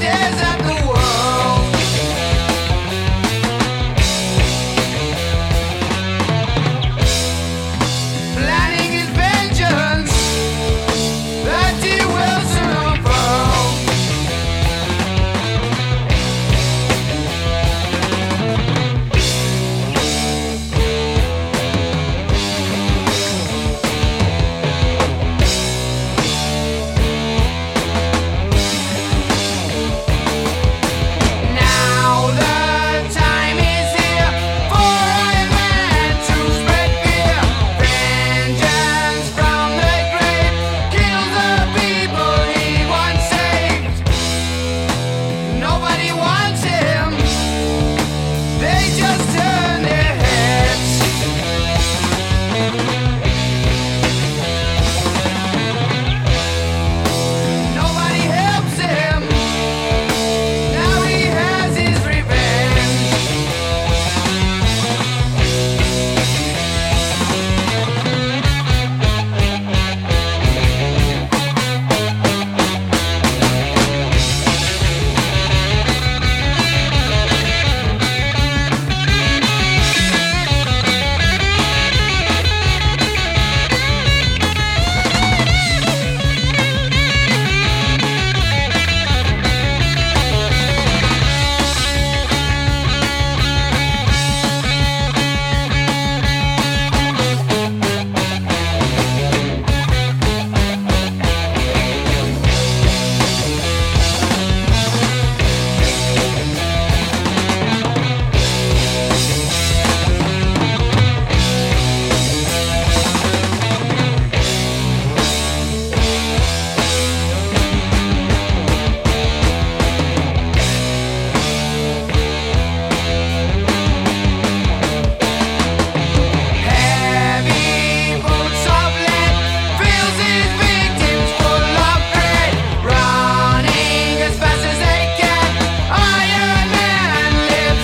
stares at the world. Planning his vengeance, that he will soon unfurl. Now the time is here for Iron Man to spread fear. Vengeance from the grave kills the people he once saved. Nobody wants him, they just turn their heads. Nobody helps him, now he has his revenge. Heavy boots of lead fills his victims full of dread. Running as fast as they can, Iron Man lives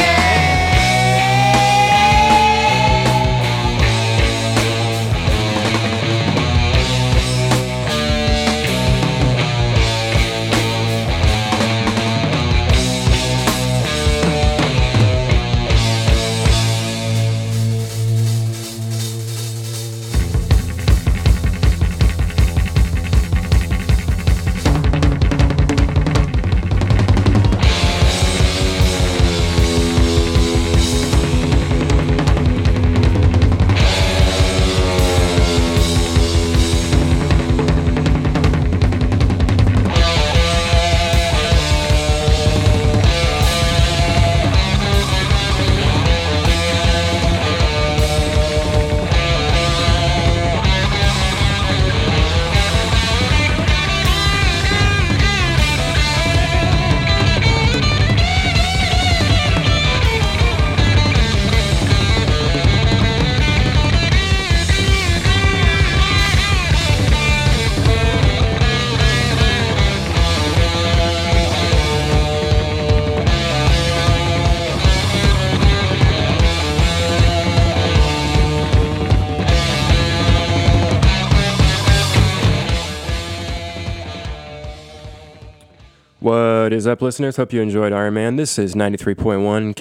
What is up, listeners? Hope you enjoyed Iron Man. This is 93.1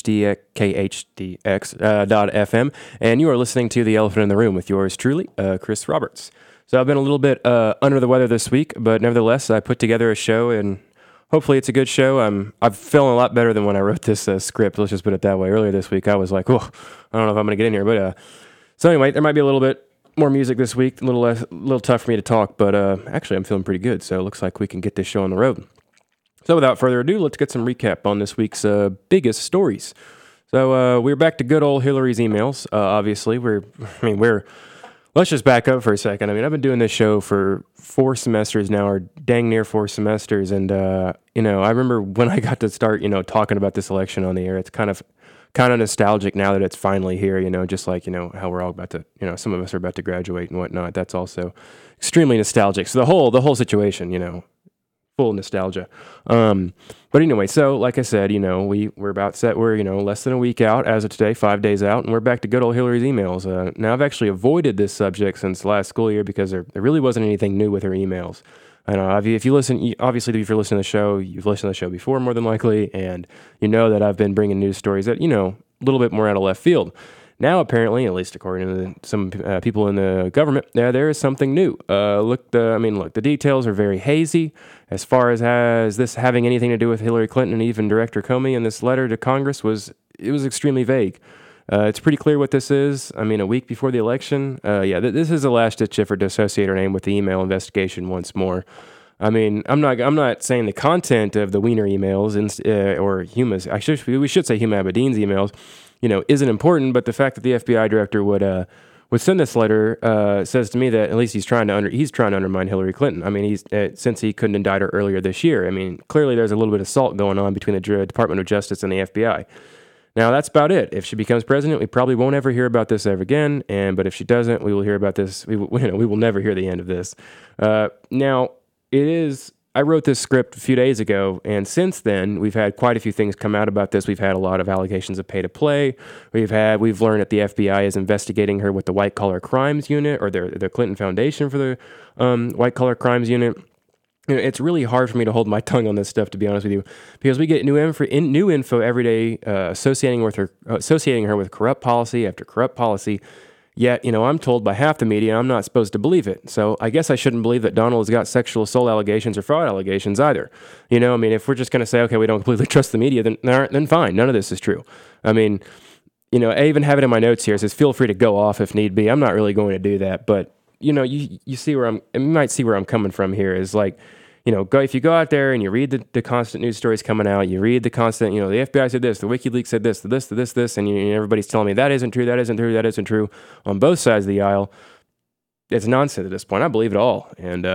KHDX.FM, and you are listening to The Elephant in the Room with yours truly, Chris Roberts. So I've been a little bit under the weather this week, but nevertheless, I put together a show, and hopefully it's a good show. I'm feeling a lot better than when I wrote this script. Let's just put it that way. Earlier this week, I was like, oh, I don't know if I'm going to get in here. But so anyway, there might be a little bit more music this week, a little tough for me to talk, but actually I'm feeling pretty good, so it looks like we can get this show on the road. So without further ado, let's get some recap on this week's biggest stories. So we're back to good old Hillary's emails. Obviously, let's just back up for a second. I mean, I've been doing this show for 4 semesters now, or dang near 4 semesters, and I remember when I got to start, talking about this election on the air. It's kind of nostalgic now that it's finally here. Just like how we're all about to, some of us are about to graduate and whatnot. That's also extremely nostalgic. So the whole situation, full nostalgia. But anyway, so like I said, we're about set. We're, less than a week out as of today, 5 days out, and we're back to good old Hillary's emails. Now I've actually avoided this subject since last school year because there really wasn't anything new with her emails. I know if you listen, obviously if you're listening to the show, you've listened to the show before more than likely, and you know that I've been bringing news stories that, a little bit more out of left field. Now, apparently, at least according to some people in the government, there is something new. Look, the details are very hazy as far as this having anything to do with Hillary Clinton, and even Director Comey in this letter to Congress was extremely vague. It's pretty clear what this is. A week before the election, this is a last-ditch effort to associate her name with the email investigation once more. I'm not saying the content of the Weiner emails or Huma's. We should say Huma Abedin's emails, isn't important. But the fact that the FBI director would send this letter says to me that at least he's trying to undermine Hillary Clinton. Since he couldn't indict her earlier this year. Clearly there's a little bit of salt going on between the Department of Justice and the FBI. Now, that's about it. If she becomes president, we probably won't ever hear about this ever again. But if she doesn't, we will hear about this. We will never hear the end of this. Now, I wrote this script a few days ago, and since then, we've had quite a few things come out about this. We've had a lot of allegations of pay to play. We've learned that the FBI is investigating her with the White Collar Crimes Unit, or the Clinton Foundation for the White Collar Crimes Unit. It's really hard for me to hold my tongue on this stuff, to be honest with you, because we get new info every day associating her with corrupt policy after corrupt policy. Yet, I'm told by half the media I'm not supposed to believe it. So I guess I shouldn't believe that Donald has got sexual assault allegations or fraud allegations either. If we're just going to say, okay, we don't completely trust the media, then fine. None of this is true. I even have it in my notes here. It says, feel free to go off if need be. I'm not really going to do that, but you see where you might see where I'm coming from here is like, if you go out there and you read the constant news stories coming out, you read the constant, the FBI said this, the WikiLeaks said this, this, and everybody's telling me that isn't true on both sides of the aisle. It's nonsense at this point. I believe it all. And,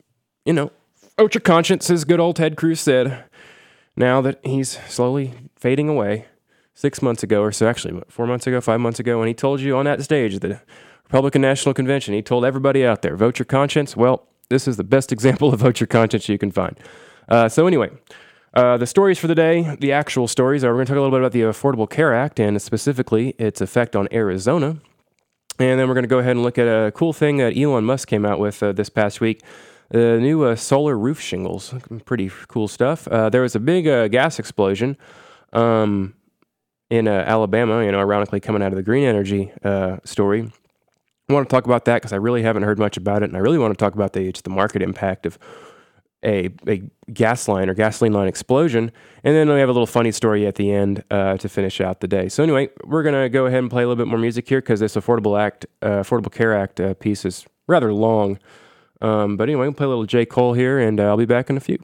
vote your conscience, as good old Ted Cruz said, now that he's slowly fading away 6 months ago or so, actually 4 months ago, 5 months ago, when he told you on that stage at the Republican National Convention, he told everybody out there, vote your conscience. Well, this is the best example of vote your conscience you can find. So anyway, the stories for the day, the actual stories, we're going to talk a little bit about the Affordable Care Act and specifically its effect on Arizona. And then we're going to go ahead and look at a cool thing that Elon Musk came out with this past week, the new solar roof shingles. Pretty cool stuff. There was a big gas explosion in Alabama, ironically coming out of the green energy story. I want to talk about that because I really haven't heard much about it, and I really want to talk about the market impact of a gas line or gasoline line explosion. And then we have a little funny story at the end to finish out the day. So anyway, we're going to go ahead and play a little bit more music here because this Affordable Care Act piece is rather long. But anyway, we'll play a little J. Cole here, and I'll be back in a few.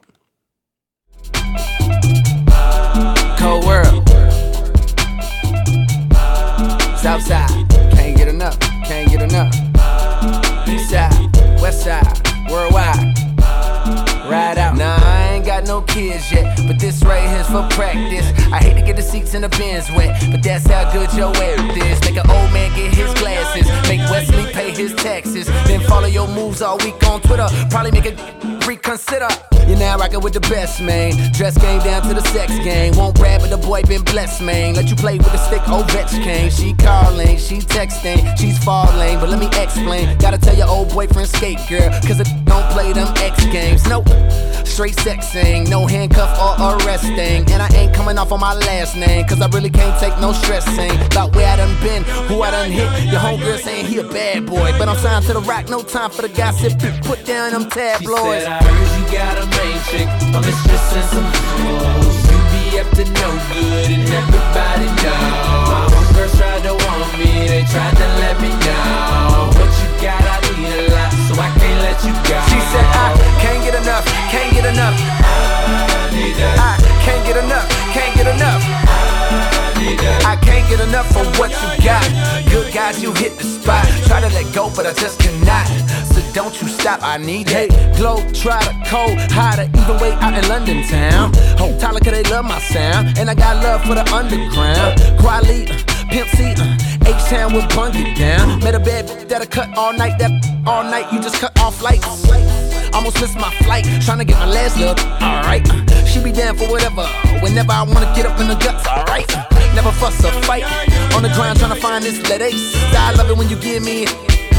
Cold world. Southside. Can't get enough. Can't get enough. East side, west side, worldwide. Ride out. Nah, I ain't got no kids yet, but this right here's for practice. I hate to get the seats in the Benz wet, but that's how good your air is. Make an old man get his glasses, make Wesley pay his taxes, then follow your moves all week on Twitter. Probably make a reconsider. You're now rockin' with the best, man. Dress game down to the sex game. Won't rap, but the boy been blessed, man. Let you play with the stick, Ovechkin. She calling, she texting, she's falling. But let me explain. Gotta tell your old boyfriend skate, girl, cause it don't play them X games. Nope, straight sexing, no handcuff or arresting. And I ain't coming off on my last name, cause I really can't take no stressing. About where I done been, who I done hit. Your homegirl saying he a bad boy, but I'm signed to the rock, no time for the gossip. Put down them tabloids. She said, I heard you got a main chick, a mistress and some hoes. You be up to no good and everybody know. My homegirls tried to want me, they tried to let me know. What you got, I need a lot, so I can't let you go. She said, I can't get enough, can't get enough. I need that. I can't get enough, can't get enough. I need that. I can't get enough for what you got. Good guys, you hit the spot. Try to let go, but I just cannot. So don't you stop, I need it. Glow, try to cold, hotter, even way out in London town. Hope Tyler, cause they love my sound. And I got love for the underground. Quality, Pimp C, H-Town will bung it down. Met a bad bitch that'll cut all night, all night you just cut off lights. Almost missed my flight, tryna get my last look, alright. She be down for whatever, whenever I wanna get up in the guts, alright. Never fuss or fight, on the grind tryna find this lead ace. I love it when you give me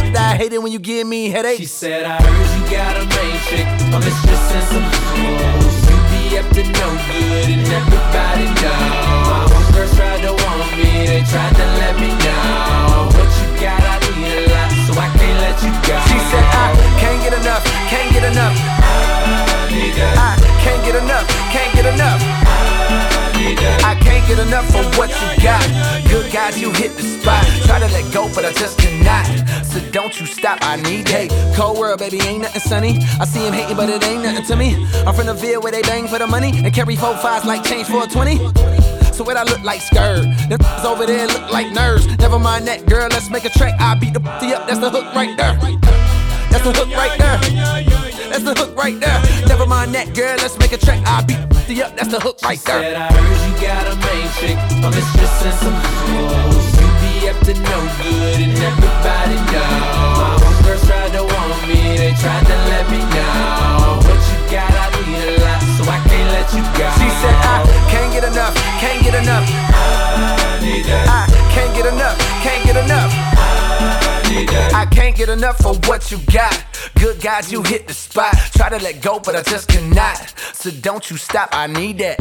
I hate it when you give me headaches. She said, I heard you got a main chick, a mistress and some hoes. You be up to no good and everybody know. My homegirls tried to want me, they tried to let me know. What you got, I need a lot, so I can't let you go. She said, I can't get enough, can't get enough. I need that, I can't get enough, can't get enough. I need that. I can't get enough of what you got. Good guys, you hit the spot. Try to let go, but I just cannot. So don't you stop, I need that. Cold world, baby, ain't nothing sunny. I see him hating, but it ain't nothing to me. I'm from the Ville where they bang for the money and carry 4 5s like change for a 20. So what I look like skirt? Them over there look like nerves. Never mind that, girl, let's make a track. I beat the up, that's the hook right there. That's the hook right there. That's the hook right there. Never mind that, girl, let's make a track. I beat the up, that's the hook right Said, there. I heard you got a main chick, a mistress and some hoes. You be up to no good and everybody know. My homegirls tried to want me, they tried to let me know. What you got, I need a lot, so I can't let you go. She said, I can't get enough, can't get enough. I need that, I can't get enough, can't get enough. I need that. I can't get enough of what you got. Good guys, you hit the spot. Try to let go, but I just cannot. So don't you stop, I need that.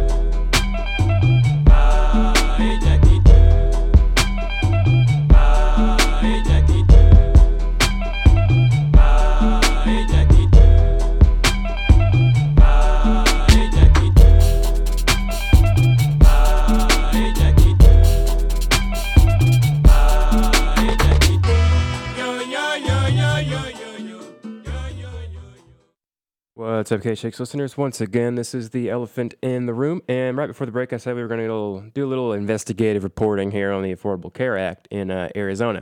What's up, K-Shakes listeners? Once again, this is the Elephant in the Room. And right before the break, I said we were going to do a little investigative reporting here on the Affordable Care Act in Arizona.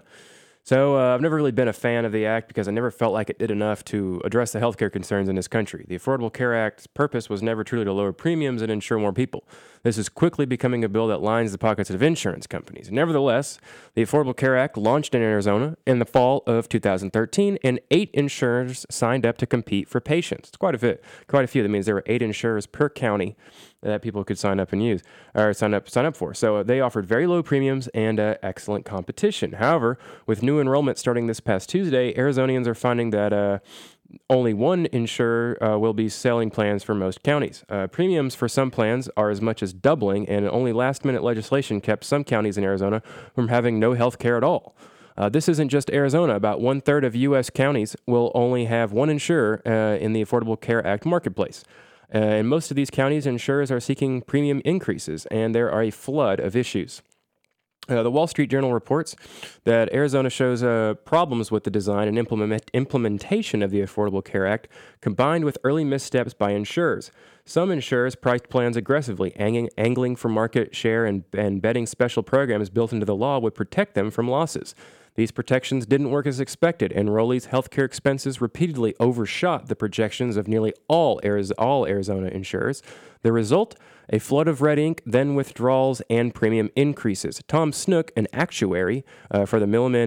So I've never really been a fan of the act because I never felt like it did enough to address the healthcare concerns in this country. The Affordable Care Act's purpose was never truly to lower premiums and insure more people. This is quickly becoming a bill that lines the pockets of insurance companies. Nevertheless, the Affordable Care Act launched in Arizona in the fall of 2013, and 8 insurers signed up to compete for patients. It's quite a few. That means there were 8 insurers per county that people could sign up and use, or sign up for. So they offered very low premiums and excellent competition. However, with new enrollment starting this past Tuesday, Arizonians are finding that only one insurer will be selling plans for most counties. Premiums for some plans are as much as doubling, and only last-minute legislation kept some counties in Arizona from having no health care at all. This isn't just Arizona. About 1/3 of U.S. counties will only have one insurer in the Affordable Care Act marketplace. In most of these counties, insurers are seeking premium increases, and there are a flood of issues. The Wall Street Journal reports that Arizona shows problems with the design and implementation of the Affordable Care Act, combined with early missteps by insurers. Some insurers priced plans aggressively, angling for market share and betting special programs built into the law would protect them from losses. These protections didn't work as expected. Enrollees' healthcare expenses repeatedly overshot the projections of nearly all Arizona insurers. The result? A flood of red ink, then withdrawals and premium increases. Tom Snook, an actuary for the Milliman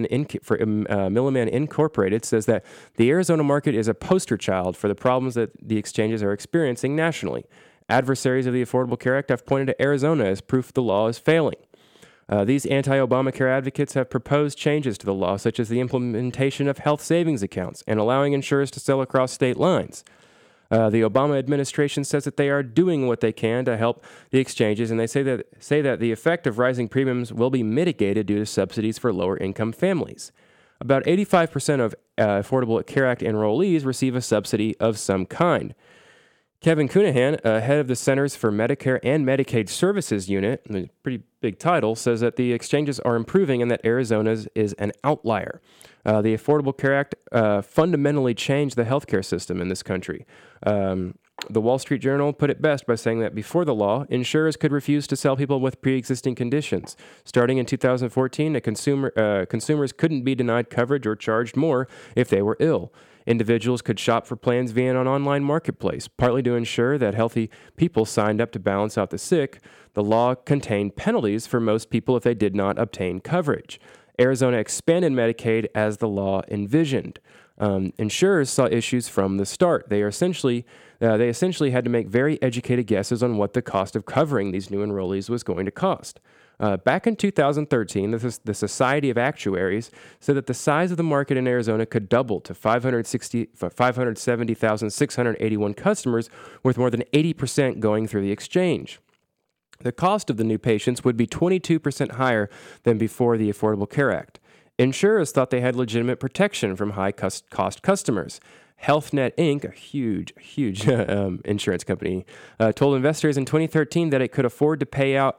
Incorporated, says that the Arizona market is a poster child for the problems that the exchanges are experiencing nationally. Adversaries of the Affordable Care Act have pointed to Arizona as proof the law is failing. These anti-Obamacare advocates have proposed changes to the law, such as the implementation of health savings accounts and allowing insurers to sell across state lines. The Obama administration says that they are doing what they can to help the exchanges, and they say that the effect of rising premiums will be mitigated due to subsidies for lower-income families. About 85% of Affordable Care Act enrollees receive a subsidy of some kind. Kevin Cunahan, head of the Centers for Medicare and Medicaid Services Unit, a pretty big title, says that the exchanges are improving and that Arizona's is an outlier. The Affordable Care Act fundamentally changed the healthcare system in this country. The Wall Street Journal put it best by saying that before the law, insurers could refuse to sell people with pre-existing conditions. Starting in 2014, consumers couldn't be denied coverage or charged more if they were ill. Individuals could shop for plans via an online marketplace, partly to ensure that healthy people signed up to balance out the sick. The law contained penalties for most people if they did not obtain coverage. Arizona expanded Medicaid as the law envisioned. Insurers saw issues from the start. They essentially had to make very educated guesses on what the cost of covering these new enrollees was going to cost. Back in 2013, the Society of Actuaries said that the size of the market in Arizona could double to 570,681 customers, with more than 80% going through the exchange. The cost of the new patients would be 22% higher than before the Affordable Care Act. Insurers thought they had legitimate protection from high-cost customers. HealthNet Inc., a huge insurance company, told investors in 2013 that it could afford to pay out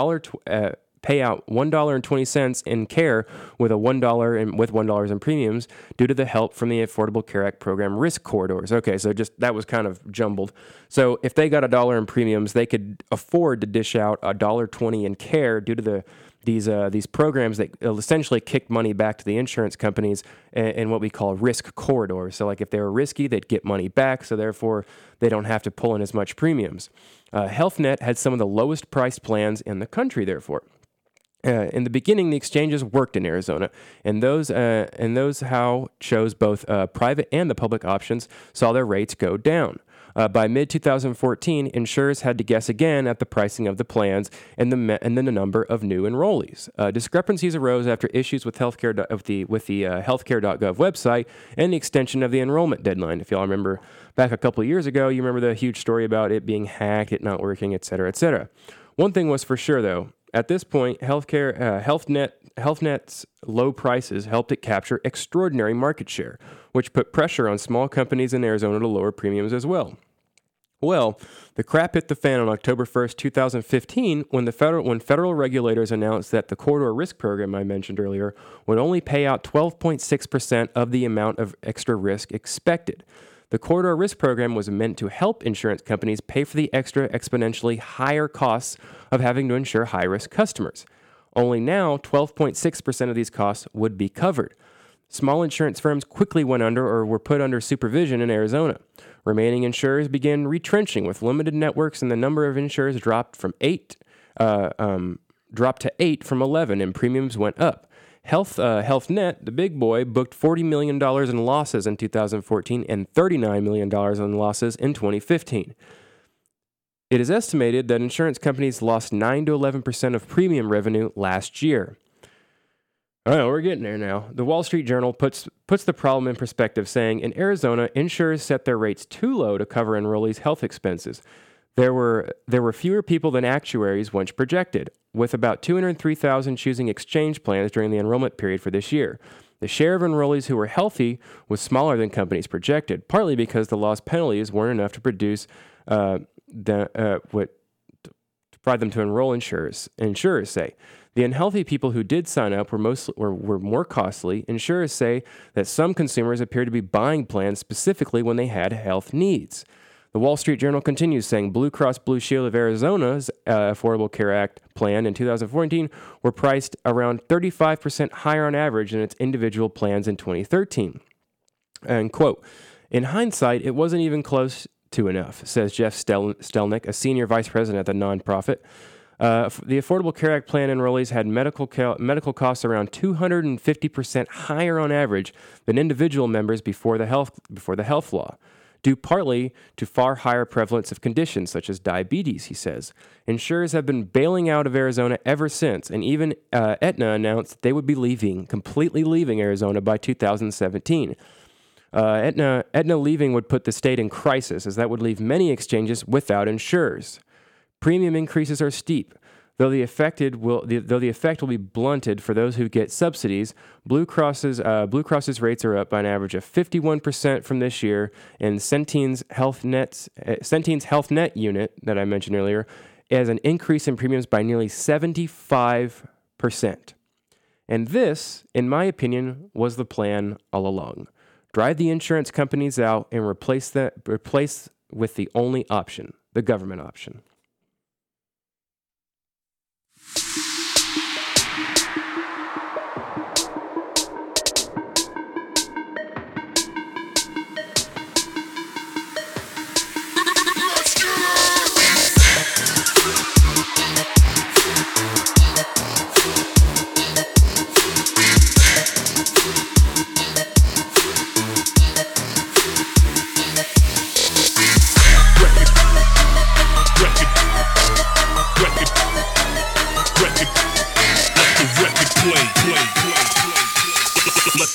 $1.20 in care with $1 in premiums due to the help from the Affordable Care Act program risk corridors. Okay, so just that was kind of jumbled. So if they got $1 in premiums, they could afford to dish out $1.20 in care due to these programs that essentially kicked money back to the insurance companies in what we call risk corridors. So like if they were risky, they'd get money back, so therefore they don't have to pull in as much premiums. HealthNet had some of the lowest priced plans in the country, therefore. In the beginning, the exchanges worked in Arizona, and those how chose both private and the public options saw their rates go down. By mid-2014, insurers had to guess again at the pricing of the plans and then the number of new enrollees. Discrepancies arose after issues with healthcare.gov website and the extension of the enrollment deadline. If y'all remember back a couple of years ago, you remember the huge story about it being hacked, it not working, et cetera, et cetera. One thing was for sure, though. At this point, HealthNet's low prices helped it capture extraordinary market share, which put pressure on small companies in Arizona to lower premiums as well. Well, the crap hit the fan on October 1st, 2015, when federal regulators announced that the corridor risk program I mentioned earlier would only pay out 12.6% of the amount of extra risk expected. The corridor risk program was meant to help insurance companies pay for the extra exponentially higher costs of having to insure high-risk customers. Only now, 12.6% of these costs would be covered. Small insurance firms quickly went under or were put under supervision in Arizona. Remaining insurers began retrenching with limited networks, and the number of insurers dropped to 8 from 11, and premiums went up. HealthNet, the big boy, booked $40 million in losses in 2014 and $39 million in losses in 2015. It is estimated that insurance companies lost 9 to 11% of premium revenue last year. Oh, we're getting there now. The Wall Street Journal puts the problem in perspective, saying, in Arizona, insurers set their rates too low to cover enrollees' health expenses. There were fewer people than actuaries once projected, with about 203,000 choosing exchange plans during the enrollment period for this year. The share of enrollees who were healthy was smaller than companies projected, partly because the lost penalties weren't enough to provide them to enroll insurers say. The unhealthy people who did sign up were more costly. Insurers say that some consumers appear to be buying plans specifically when they had health needs. The Wall Street Journal continues saying Blue Cross Blue Shield of Arizona's Affordable Care Act plan in 2014 were priced around 35% higher on average than its individual plans in 2013. And quote, in hindsight, it wasn't even close to enough, says Jeff Stelnick, a senior vice president at the nonprofit. The Affordable Care Act plan enrollees had medical costs around 250% higher on average than individual members before the health law, due partly to far higher prevalence of conditions such as diabetes, he says. Insurers have been bailing out of Arizona ever since, and even Aetna announced they would be completely leaving Arizona by 2017. Aetna leaving would put the state in crisis, as that would leave many exchanges without insurers. Premium increases are steep. Though the effect will be blunted for those who get subsidies, Blue Cross's rates are up by an average of 51% from this year, and Centene's HealthNet unit that I mentioned earlier has an increase in premiums by nearly 75%. And this, in my opinion, was the plan all along. Drive the insurance companies out and replace with the only option, the government option.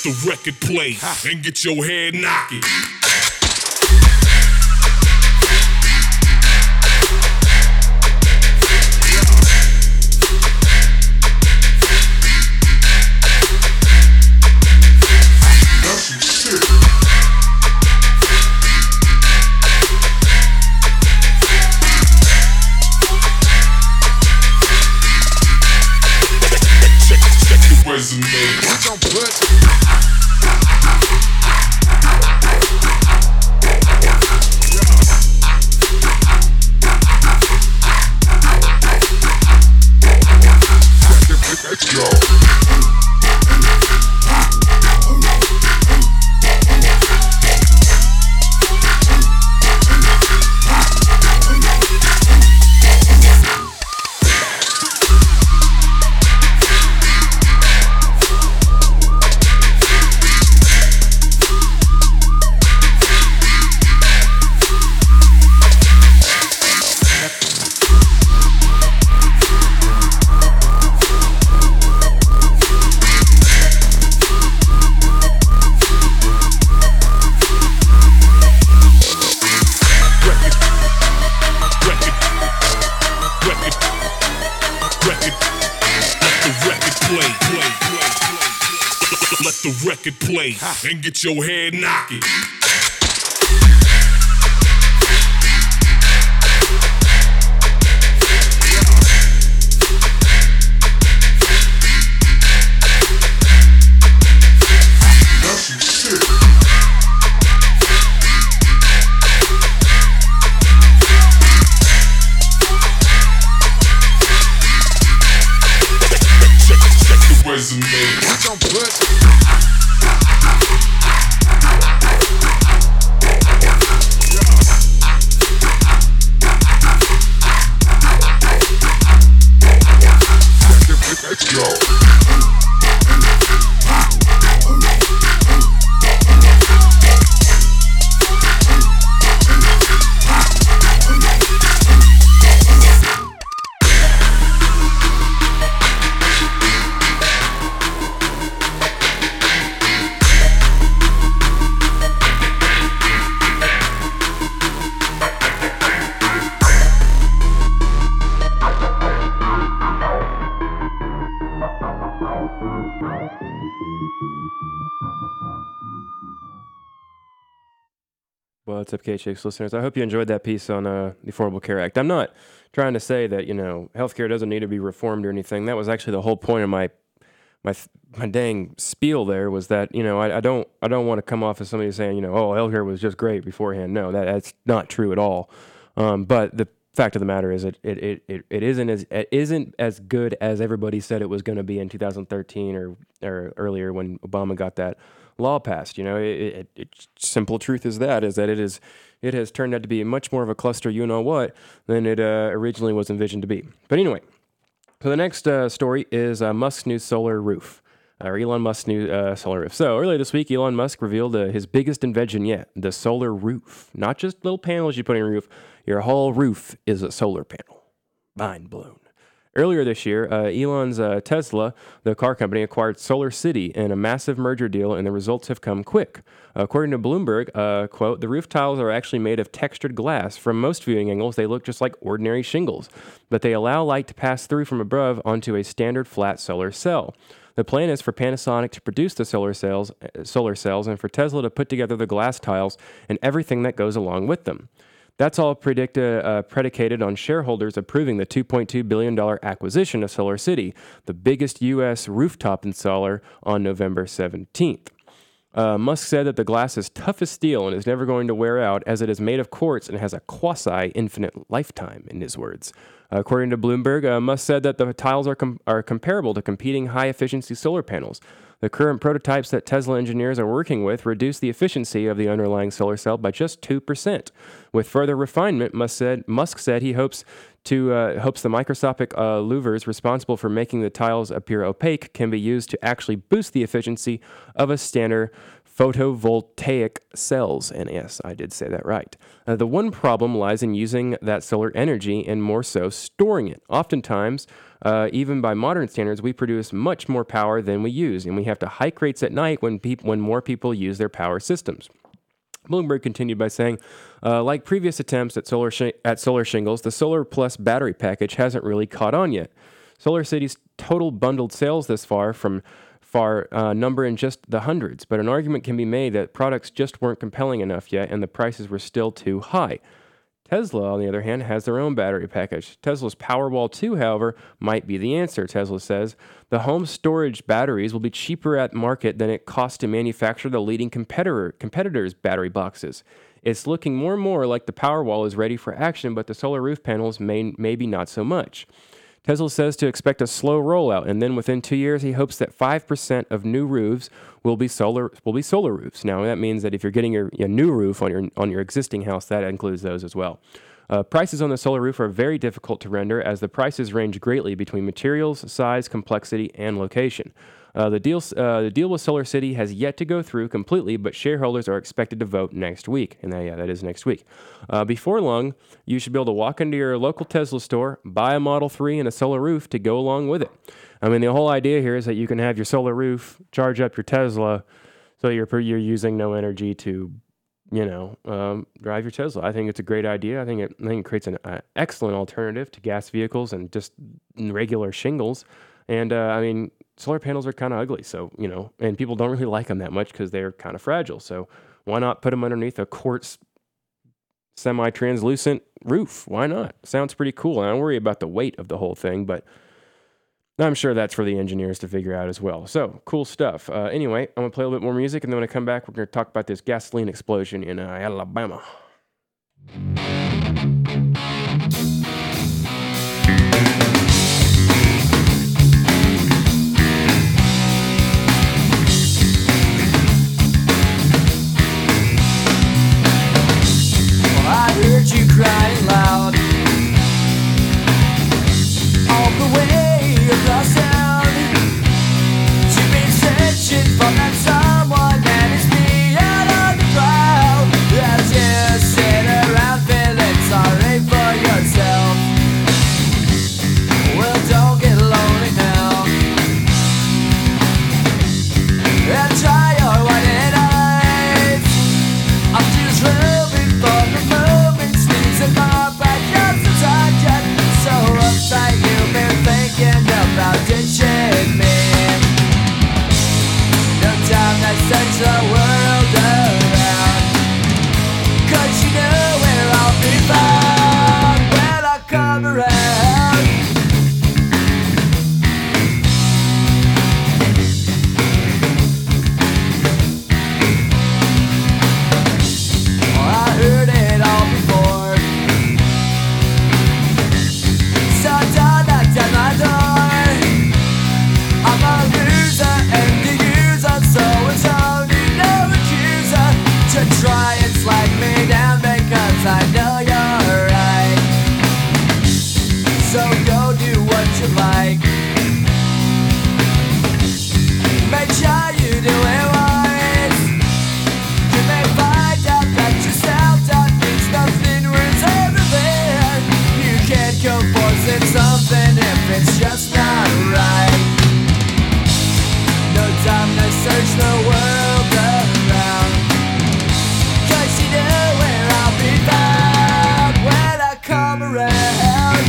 the record play and get your head knocking. Let the record play and get your head knocking. What's up, KHX listeners? I hope you enjoyed that piece on the Affordable Care Act. I'm not trying to say that, healthcare doesn't need to be reformed or anything. That was actually the whole point of my dang spiel there, was that, I don't want to come off as somebody saying, healthcare was just great beforehand. No, that's not true at all. But the fact of the matter is it isn't as good as everybody said it was going to be in 2013 or earlier when Obama got that law passed. Simple truth is that it has turned out to be much more of a cluster than it originally was envisioned to be. But anyway, so the next story is Musk's new solar roof, or Elon Musk's new solar roof. So earlier this week, Elon Musk revealed his biggest invention yet, the solar roof. Not just little panels you put on your roof. Your whole roof is a solar panel. Mind blown. Earlier this year, Elon's Tesla, the car company, acquired SolarCity in a massive merger deal, and the results have come quick. According to Bloomberg, quote, the roof tiles are actually made of textured glass. From most viewing angles, they look just like ordinary shingles, but they allow light to pass through from above onto a standard flat solar cell. The plan is for Panasonic to produce the solar cells, and for Tesla to put together the glass tiles and everything that goes along with them. That's all predicated on shareholders approving the $2.2 billion acquisition of SolarCity, the biggest U.S. rooftop installer, on November 17th. Musk said that the glass is tough as steel and is never going to wear out, as it is made of quartz and has a quasi-infinite lifetime, in his words. According to Bloomberg, Musk said that the tiles are comparable to competing high-efficiency solar panels. The current prototypes that Tesla engineers are working with reduce the efficiency of the underlying solar cell by just 2%. With further refinement, Musk said he hopes the microscopic louvers responsible for making the tiles appear opaque can be used to actually boost the efficiency of a standard photovoltaic cells. And yes, I did say that right. The one problem lies in using that solar energy and more so storing it. Oftentimes, even by modern standards, we produce much more power than we use, and we have to hike rates at night when more people use their power systems. Bloomberg continued by saying, like previous attempts at solar shingles, the solar plus battery package hasn't really caught on yet. SolarCity's total bundled sales this far number in just the hundreds, but an argument can be made that products just weren't compelling enough yet and the prices were still too high. Tesla, on the other hand, has their own battery package. Tesla's Powerwall 2, however, might be the answer, Tesla says. The home storage batteries will be cheaper at market than it costs to manufacture the leading competitors' battery boxes. It's looking more and more like the Powerwall is ready for action, but the solar roof panels maybe not so much. Tesla says to expect a slow rollout, and then within 2 years, he hopes that 5% of new roofs will be solar roofs. Now, that means that if you're getting a new roof on your existing house, that includes those as well. Prices on the solar roof are very difficult to render, as the prices range greatly between materials, size, complexity, and location. The deal with SolarCity has yet to go through completely, but shareholders are expected to vote next week. And that is next week. Before long, you should be able to walk into your local Tesla store, buy a Model 3 and a solar roof to go along with it. I mean, the whole idea here is that you can have your solar roof charge up your Tesla, so you're using no energy to, drive your Tesla. I think it's a great idea. I think it creates an excellent alternative to gas vehicles and just regular shingles. And solar panels are kind of ugly, so, and people don't really like them that much because they're kind of fragile. So why not put them underneath a quartz semi-translucent roof? Why not? Sounds pretty cool. I don't worry about the weight of the whole thing, but I'm sure that's for the engineers to figure out as well. So cool stuff. Anyway, I'm going to play a little bit more music, and then when I come back, we're going to talk about this gasoline explosion in Alabama. I heard you crying loud all the way across town. You've been searching for that someone that is beyond on the crowd. As you sit around feeling sorry for yourself, well, don't get lonely now, and try your white eyes. I'm just hoping for the moments in my back, just a target. So uptight you've been thinking about ditching me. No time to search the world around, 'cause you know where I'll be found when I come around. I heard it all before, so don't knock down my door. I'm a loser and the user, so it's only no accuser to try and slag me down because I know you're right. So go do what you like, make sure you do it wise. You may find out that yourself that means nothing worth everything. You can't go forcing something if it's just not right. No time to search the world around, 'cause you know where I'll be found when I come around.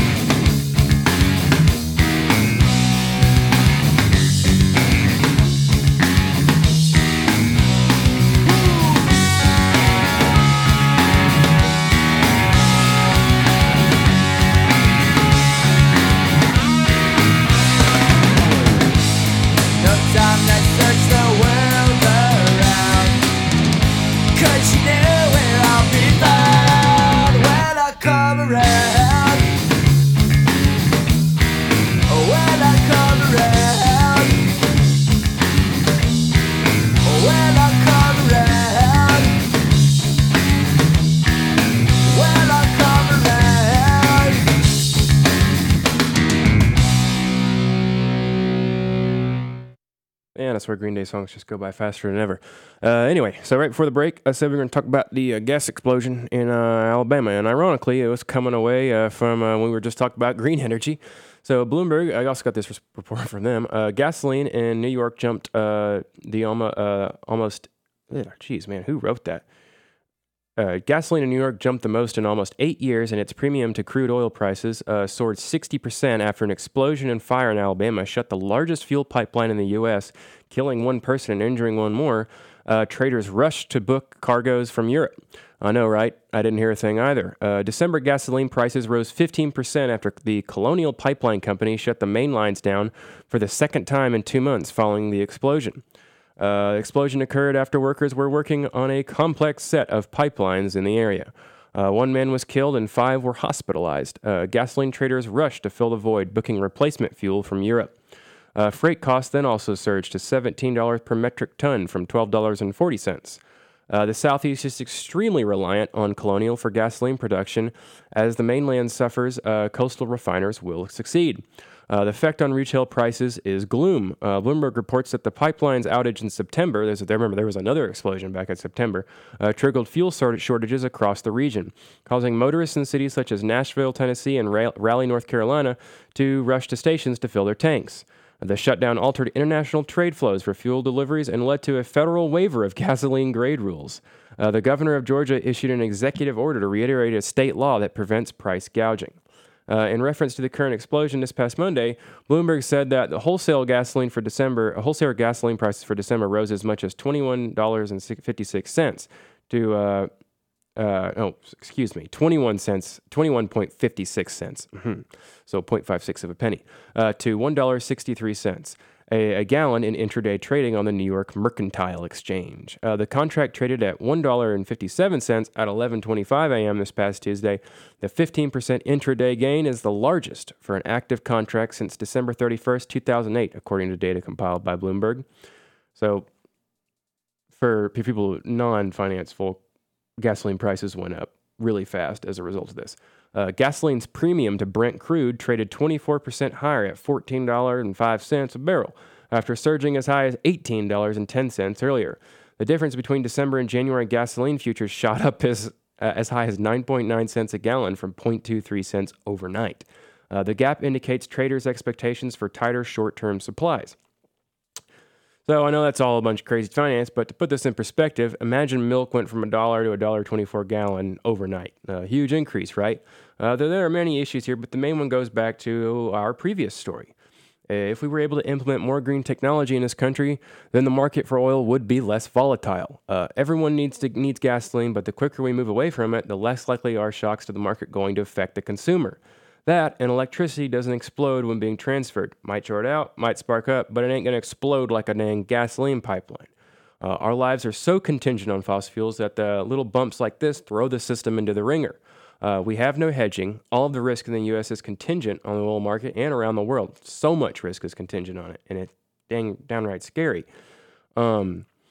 Man, I swear Green Day songs just go by faster than ever. Anyway, so right before the break, I said we were going to talk about the gas explosion in Alabama, and ironically, it was coming away from when we were just talking about green energy. So Bloomberg, I also got this report from them. Gasoline in New York jumped almost. Geez, man, who wrote that? Gasoline in New York jumped the most in almost 8 years, and its premium to crude oil prices soared 60% after an explosion and fire in Alabama shut the largest fuel pipeline in the U.S., killing one person and injuring one more. Traders rushed to book cargoes from Europe. I know, right? I didn't hear a thing either. December gasoline prices rose 15% after the Colonial Pipeline Company shut the main lines down for the second time in 2 months following the explosion. The explosion occurred after workers were working on a complex set of pipelines in the area. One man was killed and 5 were hospitalized. Gasoline traders rushed to fill the void, booking replacement fuel from Europe. Freight costs then also surged to $17 per metric ton from $12.40. The Southeast is extremely reliant on Colonial for gasoline production. As the mainland suffers, coastal refiners will succeed. The effect on retail prices is gloom. Bloomberg reports that the pipeline's outage in September, remember there was another explosion back in September, triggered fuel shortages across the region, causing motorists in cities such as Nashville, Tennessee, and Raleigh, North Carolina, to rush to stations to fill their tanks. The shutdown altered international trade flows for fuel deliveries and led to a federal waiver of gasoline grade rules. The governor of Georgia issued an executive order to reiterate a state law that prevents price gouging. In reference to the current explosion this past Monday, Bloomberg said that the wholesale gasoline prices for December rose as much as $21.56 to 21.56 cents. So 0.56 of a penny to $1.63 a gallon in intraday trading on the New York Mercantile Exchange. The contract traded at $1.57 at 11:25 a.m. this past Tuesday. The 15% intraday gain is the largest for an active contract since December 31st, 2008, according to data compiled by Bloomberg. So for people non-finance folk, gasoline prices went up really fast as a result of this. Gasoline's premium to Brent crude traded 24% higher at $14.05 a barrel, after surging as high as $18.10 earlier. The difference between December and January gasoline futures shot up as high as 9.9 cents a gallon from 0.23 cents overnight. The gap indicates traders' expectations for tighter short-term supplies. So I know that's all a bunch of crazy finance, but to put this in perspective, imagine milk went from $1 to $1.24 a gallon overnight. A huge increase, right? There are many issues here, but the main one goes back to our previous story. If we were able to implement more green technology in this country, then the market for oil would be less volatile. Everyone needs gasoline, but the quicker we move away from it, the less likely are shocks to the market going to affect the consumer. That and electricity doesn't explode when being transferred. Might short out, might spark up, but it ain't going to explode like a dang gasoline pipeline. Our lives are so contingent on fossil fuels that the little bumps like this throw the system into the ringer. We have no hedging. All of the risk in the U.S. is contingent on the oil market and around the world. So much risk is contingent on it, and it's downright scary. A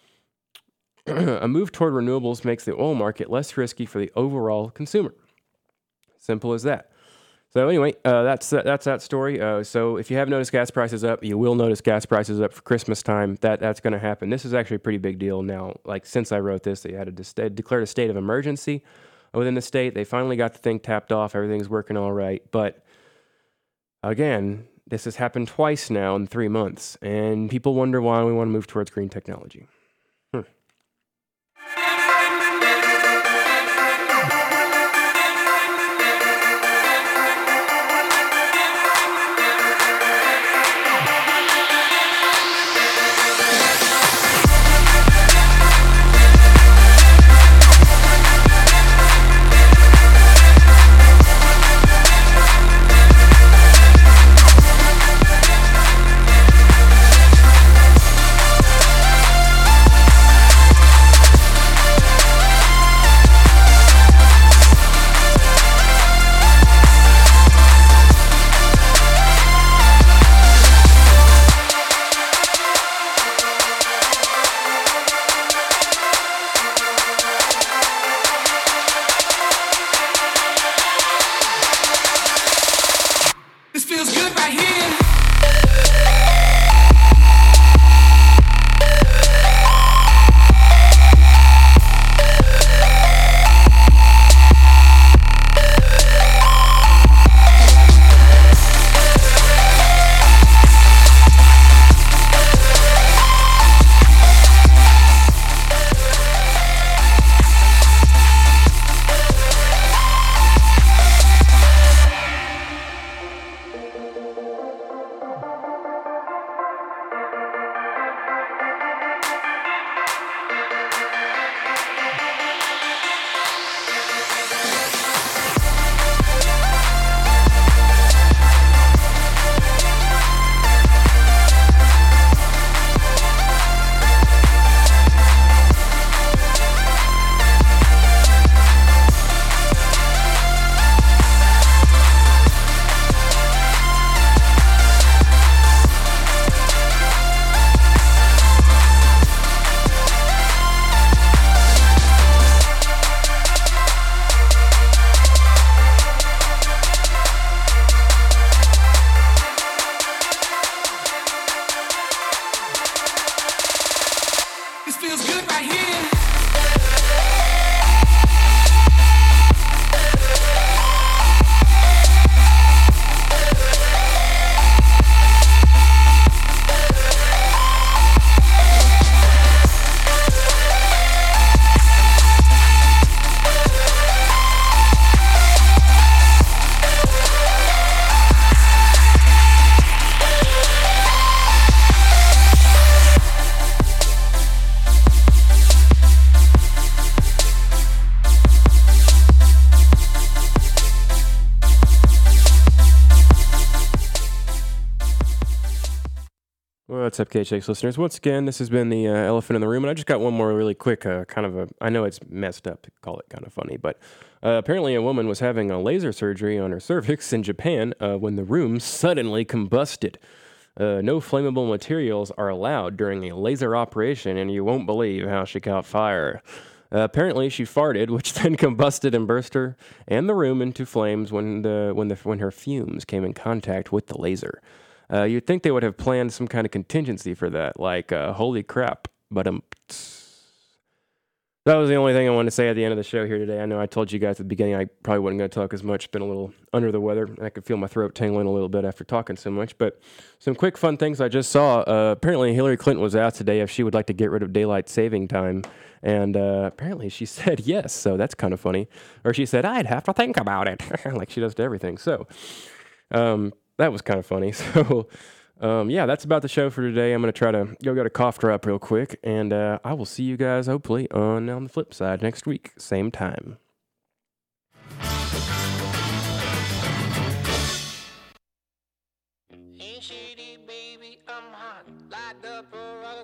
move toward renewables makes the oil market less risky for the overall consumer. Simple as that. So anyway, that's that story. So if you have noticed gas prices up, you will notice gas prices up for Christmas time. That's going to happen. This is actually a pretty big deal now. Like since I wrote this, they had declared a state of emergency within the state. They finally got the thing tapped off. Everything's working all right. But again, this has happened twice now in 3 months, and people wonder why we want to move towards green technology. This feels good right here. This feels good right here. What's up, KHX listeners? Once again, this has been the Elephant in the Room, and I just got one more really quick I know it's messed up to call it kind of funny, but apparently a woman was having a laser surgery on her cervix in Japan when the room suddenly combusted. No flammable materials are allowed during a laser operation, and you won't believe how she caught fire. Apparently, she farted, which then combusted and burst her and the room into flames when her fumes came in contact with the laser. You'd think they would have planned some kind of contingency for that, like, holy crap. But that was the only thing I wanted to say at the end of the show here today. I know I told you guys at the beginning I probably wasn't going to talk as much. Been a little under the weather. I could feel my throat tingling a little bit after talking so much. But some quick fun things I just saw. Apparently Hillary Clinton was asked today if she would like to get rid of daylight saving time. And apparently she said yes, so that's kind of funny. Or she said, I'd have to think about it, like she does to everything. So that was kind of funny. So, yeah, that's about the show for today. I'm going to try to go get a cough drop real quick, and I will see you guys hopefully on the flip side next week, same time. Ain't shady, baby, I'm hot. Light up